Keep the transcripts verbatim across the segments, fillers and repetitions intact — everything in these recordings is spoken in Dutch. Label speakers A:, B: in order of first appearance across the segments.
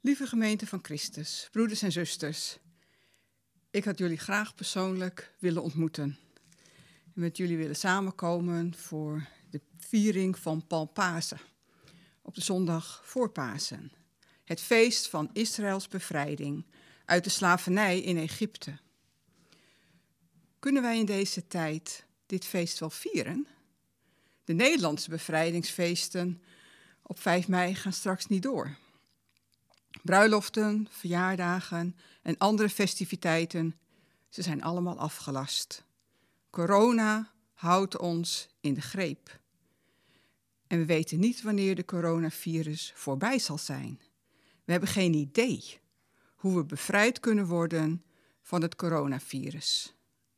A: Lieve gemeente van Christus, broeders en zusters. Ik had jullie graag persoonlijk willen ontmoeten. En met jullie willen samenkomen voor de viering van Palmpasen. Op de zondag voor Pasen. Het feest van Israëls bevrijding uit de slavernij in Egypte. Kunnen wij in deze tijd dit feest wel vieren? De Nederlandse bevrijdingsfeesten op vijf mei gaan straks niet door. Bruiloften, verjaardagen en andere festiviteiten, ze zijn allemaal afgelast. Corona houdt ons in de greep. En we weten niet wanneer de coronavirus voorbij zal zijn. We hebben geen idee hoe we bevrijd kunnen worden van het coronavirus.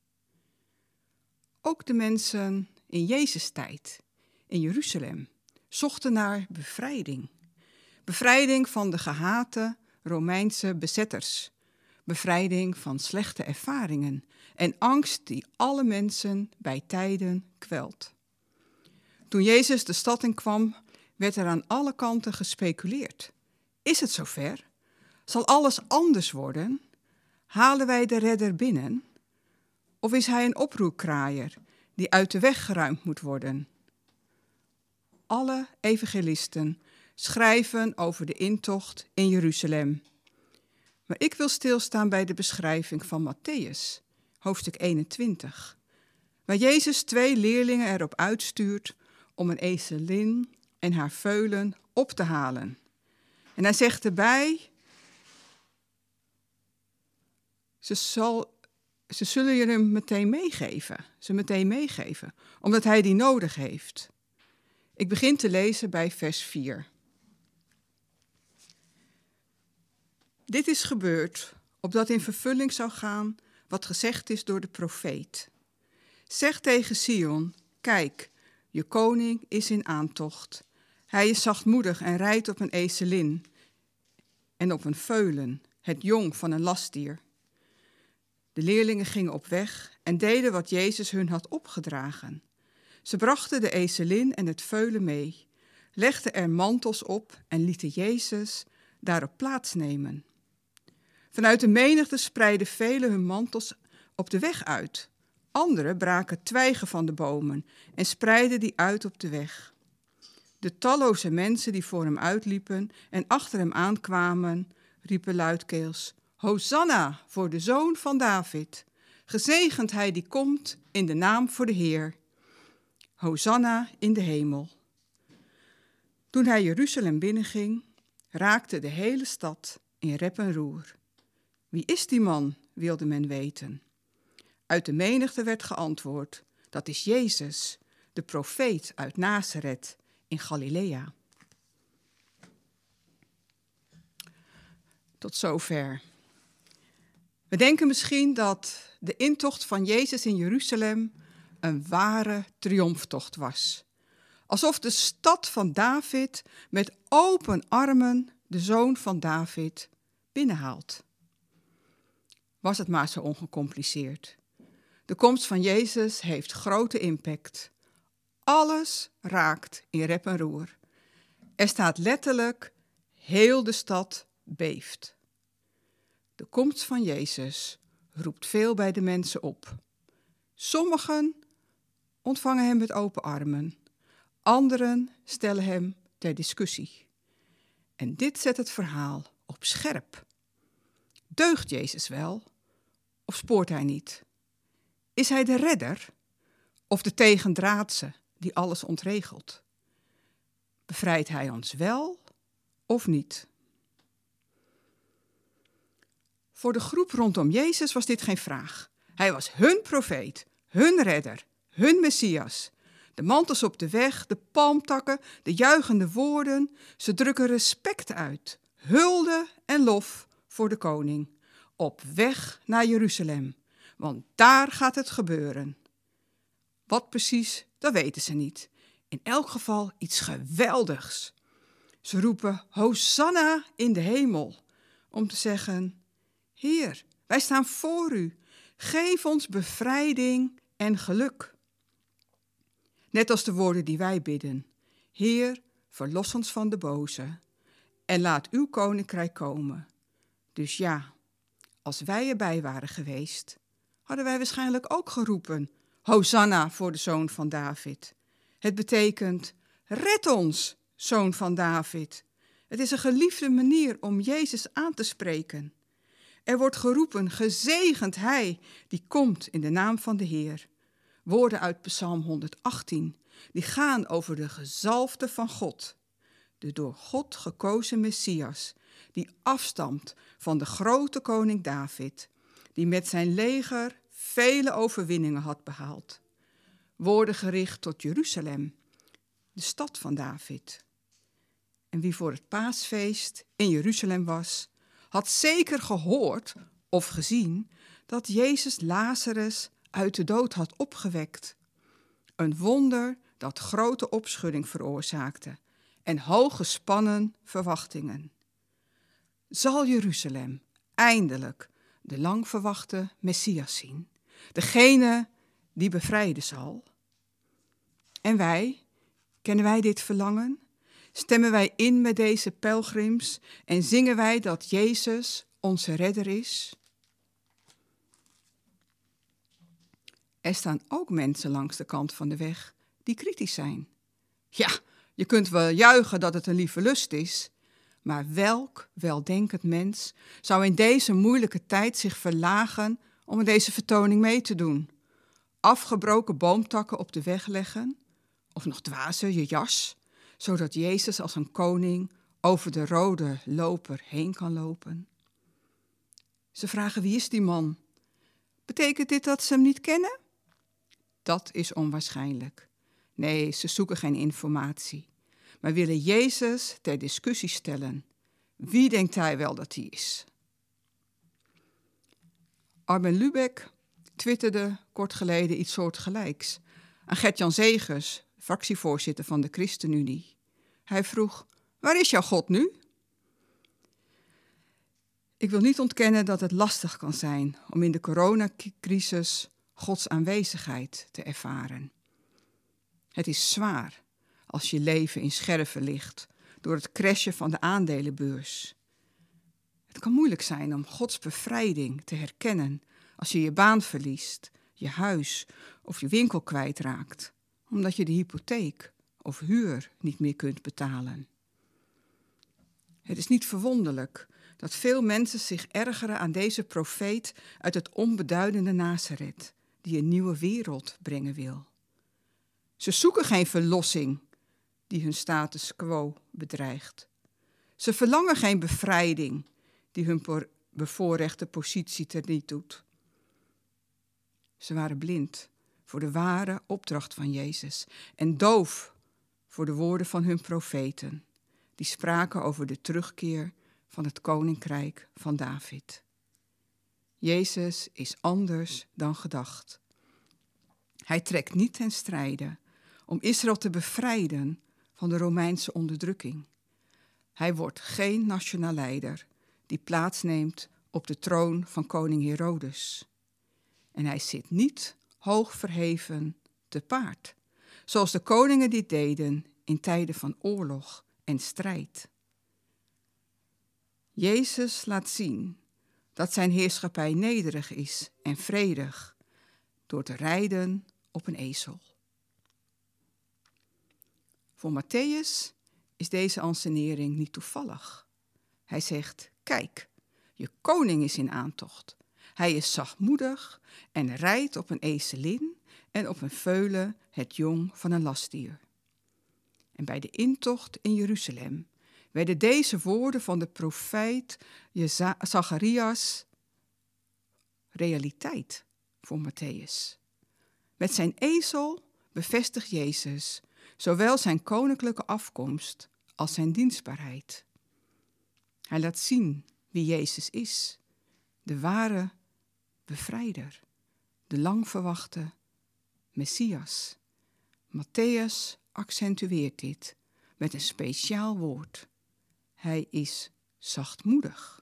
A: Ook de mensen in Jezus' tijd, in Jeruzalem, zochten naar bevrijding. Bevrijding van de gehate Romeinse bezetters. Bevrijding van slechte ervaringen en angst die alle mensen bij tijden kwelt. Toen Jezus de stad in kwam, werd er aan alle kanten gespeculeerd. Is het zover? Zal alles anders worden? Halen wij de redder binnen? Of is hij een oproerkraaier die uit de weg geruimd moet worden? Alle evangelisten schrijven over de intocht in Jeruzalem. Maar ik wil stilstaan bij de beschrijving van Mattheüs, hoofdstuk eenentwintig, waar Jezus twee leerlingen erop uitstuurt om een ezelin en haar veulen op te halen. En hij zegt erbij, ze, zal, ze zullen je hem meteen meegeven, ze meteen meegeven, omdat hij die nodig heeft. Ik begin te lezen bij vers vier. Dit is gebeurd, opdat in vervulling zou gaan wat gezegd is door de profeet. Zeg tegen Sion, kijk, je koning is in aantocht. Hij is zachtmoedig en rijdt op een ezelin en op een veulen, het jong van een lastdier. De leerlingen gingen op weg en deden wat Jezus hun had opgedragen. Ze brachten de ezelin en het veulen mee, legden er mantels op en lieten Jezus daarop plaatsnemen. Vanuit de menigte spreidden velen hun mantels op de weg uit. Anderen braken twijgen van de bomen en spreidden die uit op de weg. De talloze mensen die voor hem uitliepen en achter hem aankwamen, riepen luidkeels, Hosanna voor de zoon van David. Gezegend hij die komt in de naam voor de Heer. Hosanna in de hemel. Toen hij Jeruzalem binnenging, raakte de hele stad in rep en roer. Wie is die man, wilde men weten. Uit de menigte werd geantwoord, dat is Jezus, de profeet uit Nazareth in Galilea. Tot zover. We denken misschien dat de intocht van Jezus in Jeruzalem een ware triomftocht was. Alsof de stad van David met open armen de zoon van David binnenhaalt. Was het maar zo ongecompliceerd. De komst van Jezus heeft grote impact. Alles raakt in rep en roer. Er staat letterlijk, heel de stad beeft. De komst van Jezus roept veel bij de mensen op. Sommigen ontvangen hem met open armen. Anderen stellen hem ter discussie. En dit zet het verhaal op scherp. Deugt Jezus wel of spoort hij niet? Is hij de redder of de tegendraadse die alles ontregelt? Bevrijdt hij ons wel of niet? Voor de groep rondom Jezus was dit geen vraag. Hij was hun profeet, hun redder, hun Messias. De mantels op de weg, de palmtakken, de juichende woorden, ze drukken respect uit, hulde en lof voor de koning. Op weg naar Jeruzalem, want daar gaat het gebeuren. Wat precies, dat weten ze niet. In elk geval iets geweldigs. Ze roepen Hosanna in de hemel, om te zeggen, Heer, wij staan voor u. Geef ons bevrijding en geluk. Net als de woorden die wij bidden. Heer, verlos ons van de boze. en laat uw koninkrijk komen. Dus ja, als wij erbij waren geweest, hadden wij waarschijnlijk ook geroepen, Hosanna voor de zoon van David. Het betekent, red ons, zoon van David. Het is een geliefde manier om Jezus aan te spreken. Er wordt geroepen, gezegend hij die komt in de naam van de Heer. Woorden uit Psalm honderdachttien, die gaan over de gezalfde van God. De door God gekozen Messias, die afstamt van de grote koning David, die met zijn leger vele overwinningen had behaald. Woorden gericht tot Jeruzalem, de stad van David. En wie voor het paasfeest in Jeruzalem was, had zeker gehoord of gezien dat Jezus Lazarus uit de dood had opgewekt. Een wonder dat grote opschudding veroorzaakte en hooggespannen verwachtingen. Zal Jeruzalem eindelijk de lang verwachte Messias zien, degene die bevrijden zal? En wij, kennen wij dit verlangen? Stemmen wij in met deze pelgrims en zingen wij dat Jezus onze redder is? Er staan ook mensen langs de kant van de weg die kritisch zijn. Ja, je kunt wel juichen dat het een lieve lust is, maar welk weldenkend mens zou in deze moeilijke tijd zich verlagen om in deze vertoning mee te doen? Afgebroken boomtakken op de weg leggen, of nog dwazer je jas, zodat Jezus als een koning over de rode loper heen kan lopen. Ze vragen, wie is die man? Betekent dit dat ze hem niet kennen? Dat is onwaarschijnlijk. Nee, ze zoeken geen informatie, maar willen Jezus ter discussie stellen. Wie denkt hij wel dat hij is? Arben Lübeck twitterde kort geleden iets soortgelijks aan Gert-Jan Zegers, fractievoorzitter van de ChristenUnie. Hij vroeg, waar is jouw God nu? Ik wil niet ontkennen dat het lastig kan zijn om in de coronacrisis Gods aanwezigheid te ervaren. Het is zwaar als je leven in scherven ligt door het crashen van de aandelenbeurs. Het kan moeilijk zijn om Gods bevrijding te herkennen als je je baan verliest, je huis of je winkel kwijtraakt, omdat je de hypotheek of huur niet meer kunt betalen. Het is niet verwonderlijk dat veel mensen zich ergeren aan deze profeet uit het onbeduidende Nazaret, die een nieuwe wereld brengen wil. Ze zoeken geen verlossing die hun status quo bedreigt. Ze verlangen geen bevrijding die hun bevoorrechte positie teniet doet. Ze waren blind voor de ware opdracht van Jezus en doof voor de woorden van hun profeten, die spraken over de terugkeer van het koninkrijk van David. Jezus is anders dan gedacht. Hij trekt niet ten strijde om Israël te bevrijden van de Romeinse onderdrukking. Hij wordt geen nationaal leider die plaatsneemt op de troon van koning Herodes. En hij zit niet hoog verheven te paard, zoals de koningen dit deden in tijden van oorlog en strijd. Jezus laat zien dat zijn heerschappij nederig is en vredig door te rijden op een ezel. Voor Matthäus is deze ansenering niet toevallig. Hij zegt, kijk, je koning is in aantocht. Hij is zachtmoedig en rijdt op een ezelin en op een veulen het jong van een lastdier. En bij de intocht in Jeruzalem werden deze woorden van de profeet Zacharias realiteit voor Matthäus. Met zijn ezel bevestigt Jezus zowel zijn koninklijke afkomst als zijn dienstbaarheid. Hij laat zien wie Jezus is, de ware bevrijder, de lang verwachte Messias. Matthäus accentueert dit met een speciaal woord. Hij is zachtmoedig.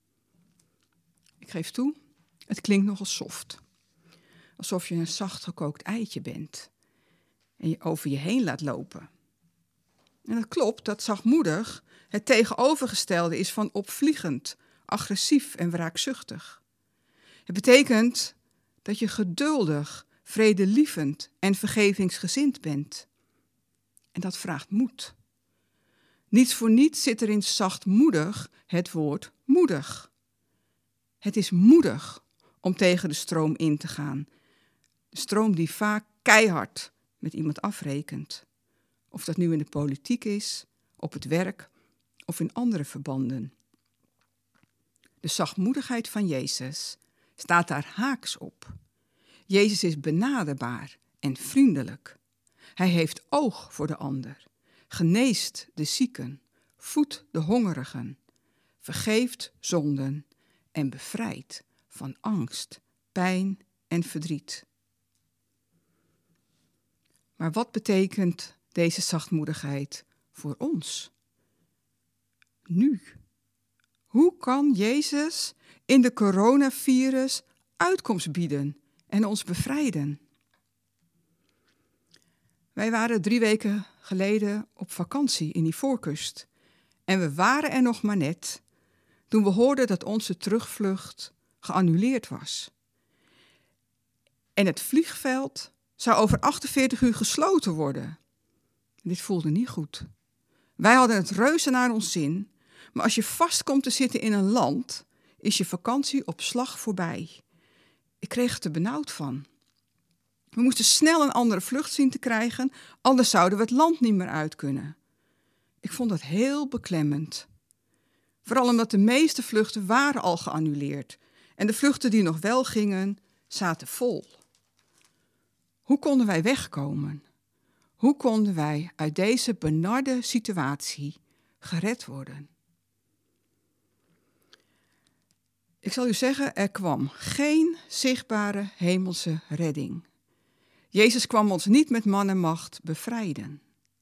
A: Ik geef toe, het klinkt nogal soft. Alsof je een zacht gekookt eitje bent en je over je heen laat lopen. En dat klopt, dat zachtmoedig het tegenovergestelde is van opvliegend, agressief en wraakzuchtig. Het betekent dat je geduldig, vredelievend en vergevingsgezind bent. En dat vraagt moed. Niets voor niets zit er in zachtmoedig het woord moedig. Het is moedig om tegen de stroom in te gaan. De stroom die vaak keihard met iemand afrekent. Of dat nu in de politiek is, op het werk of in andere verbanden. De zachtmoedigheid van Jezus staat daar haaks op. Jezus is benaderbaar en vriendelijk. Hij heeft oog voor de ander, geneest de zieken, voedt de hongerigen, vergeeft zonden en bevrijdt van angst, pijn en verdriet. Maar wat betekent deze zachtmoedigheid voor ons? Nu. Hoe kan Jezus in de coronavirus uitkomst bieden en ons bevrijden? Wij waren drie weken geleden op vakantie in Ivoorkust. En we waren er nog maar net toen we hoorden dat onze terugvlucht geannuleerd was. En het vliegveld zou over achtenveertig uur gesloten worden. Dit voelde niet goed. Wij hadden het reuze naar ons zin, maar als je vast komt te zitten in een land, is je vakantie op slag voorbij. Ik kreeg het er benauwd van. We moesten snel een andere vlucht zien te krijgen, anders zouden we het land niet meer uit kunnen. Ik vond dat heel beklemmend. Vooral omdat de meeste vluchten waren al geannuleerd en de vluchten die nog wel gingen, zaten vol. Hoe konden wij wegkomen? Hoe konden wij uit deze benarde situatie gered worden? Ik zal u zeggen, er kwam geen zichtbare hemelse redding. Jezus kwam ons niet met man en macht bevrijden.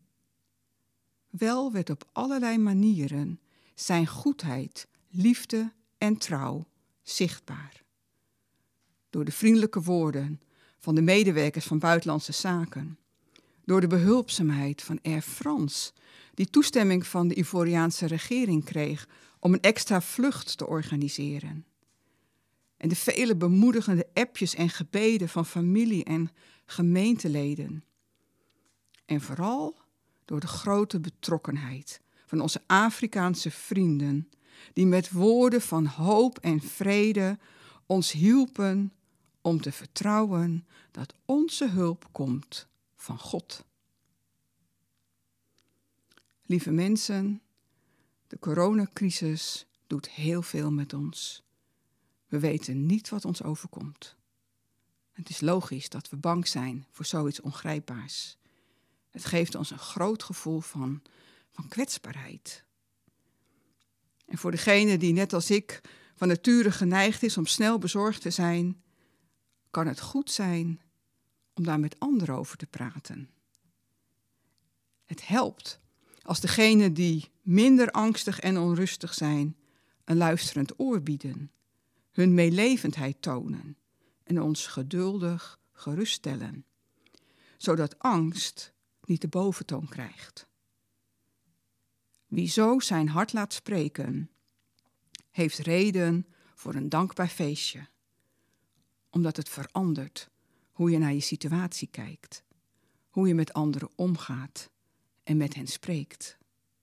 A: Wel werd op allerlei manieren zijn goedheid, liefde en trouw zichtbaar. Door de vriendelijke woorden van de medewerkers van Buitenlandse Zaken. Door de behulpzaamheid van Air France, die toestemming van de Ivoriaanse regering kreeg om een extra vlucht te organiseren. En de vele bemoedigende appjes en gebeden van familie en gemeenteleden. En vooral door de grote betrokkenheid van onze Afrikaanse vrienden, die met woorden van hoop en vrede ons hielpen om te vertrouwen dat onze hulp komt van God. Lieve mensen, de coronacrisis doet heel veel met ons. We weten niet wat ons overkomt. Het is logisch dat we bang zijn voor zoiets ongrijpbaars. Het geeft ons een groot gevoel van, van kwetsbaarheid. En voor degene die net als ik van nature geneigd is om snel bezorgd te zijn, kan het goed zijn om daar met anderen over te praten. Het helpt als degenen die minder angstig en onrustig zijn, een luisterend oor bieden, hun meelevendheid tonen en ons geduldig geruststellen, zodat angst niet de boventoon krijgt. Wie zo zijn hart laat spreken, heeft reden voor een dankbaar feestje, omdat het verandert hoe je naar je situatie kijkt, hoe je met anderen omgaat en met hen spreekt.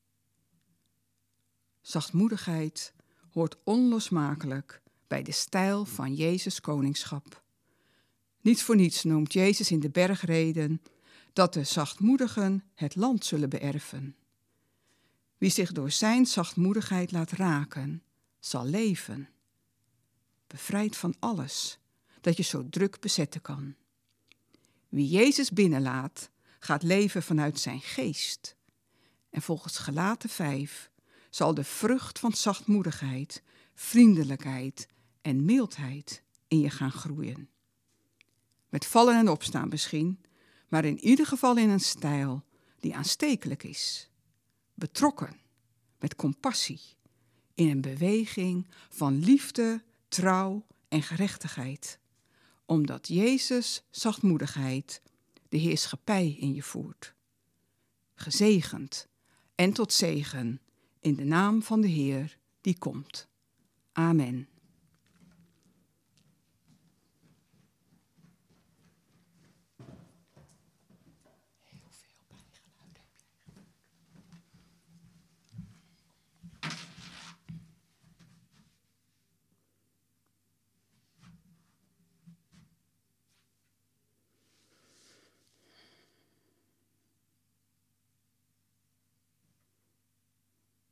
A: Zachtmoedigheid hoort onlosmakelijk bij de stijl van Jezus' koningschap. Niet voor niets noemt Jezus in de bergreden dat de zachtmoedigen het land zullen beërven. Wie zich door zijn zachtmoedigheid laat raken, zal leven. Bevrijd van alles dat je zo druk bezetten kan. Wie Jezus binnenlaat, gaat leven vanuit zijn geest. En volgens Galaten vijf zal de vrucht van zachtmoedigheid, vriendelijkheid en mildheid in je gaan groeien. Met vallen en opstaan misschien, maar in ieder geval in een stijl die aanstekelijk is. Betrokken, met compassie, in een beweging van liefde, trouw en gerechtigheid. Omdat Jezus' zachtmoedigheid de heerschappij in je voert. Gezegend, en tot zegen, in de naam van de Heer die komt. Amen.